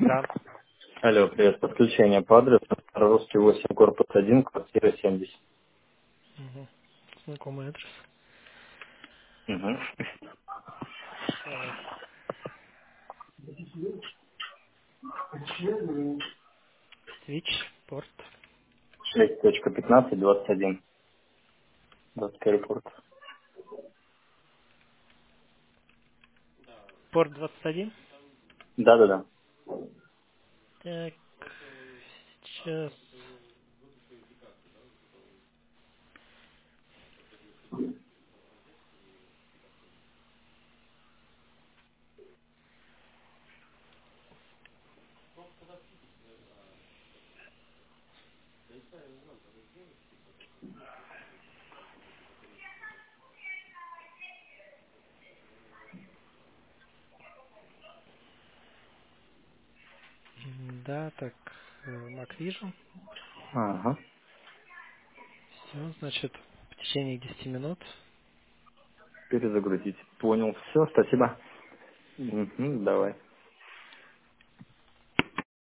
Да. Алло, привет. Подключение по адресу Русский 8, корпус 1, квартира 70. Угу. Знакомый адрес. Угу. Давай. Switch, порт. 6.15.21. Датский аэропорт. Порт 21. Да-да-да. Так, сейчас. Да, так, Mac вижу. Ага. Все, значит, в течение 10 минут. Перезагрузить. Понял. Все, спасибо. Угу, давай.